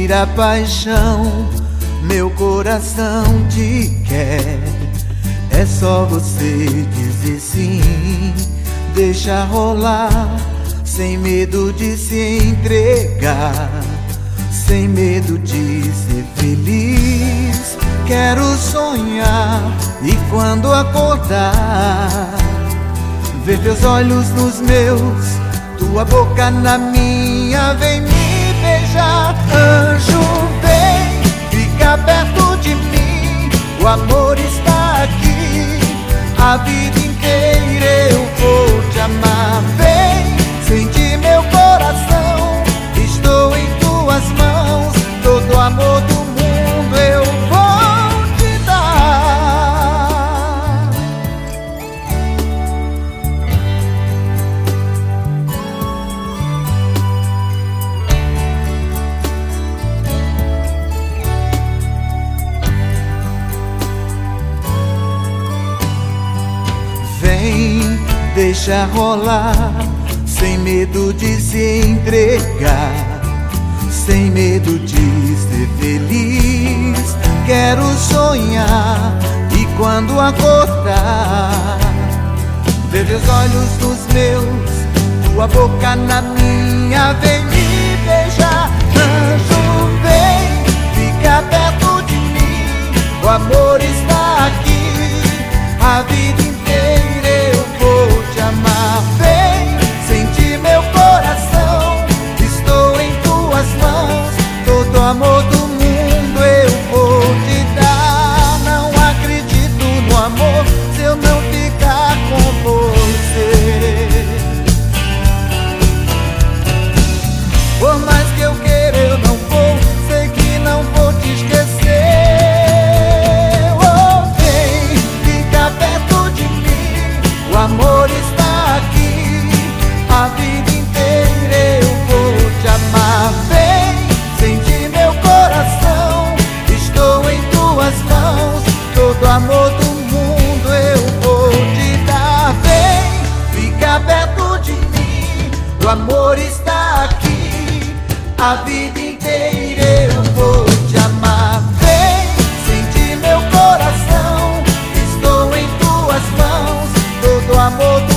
Respira paixão, meu coração te quer. É só você dizer sim, deixa rolar, sem medo de se entregar, sem medo de ser feliz. Quero sonhar e quando acordar, ver teus olhos nos meus, tua boca na minha, vem me beijar. Anjo, vem, fica perto de mim, o amor está aqui, a vida inteira eu vou te amar. Vem, sente meu coração, estou em tuas mãos, todo o amor do mundo eu vou te dar. Vem, deixa rolar, sem medo de se entregar, sem medo de ser feliz. Quero sonhar e quando acordar, ver teus olhos nos meus, tua boca na minha, vem me beijar. Anjo, vem, fica perto de mim, o amor está aqui, a vida inteira eu vou te amar. Vem, sente meu coração, estou em tuas mãos, todo o amor do mundo eu vou te dar. Não acredito no amor se eu não ficar com você. Por mais que eu queira eu não vou, sei que não vou te esquecer. Oh, vem, fica perto de mim, o amor está aqui, a vida inteira eu vou te amar. Vem, sente meu coração, estou em tuas mãos, todo amor do mundo eu vou te dar. Vem, fica perto de mim, o amor está aqui, a vida inteira eu vou te amar. Vem, sente meu coração, estou em tuas mãos, todo amor do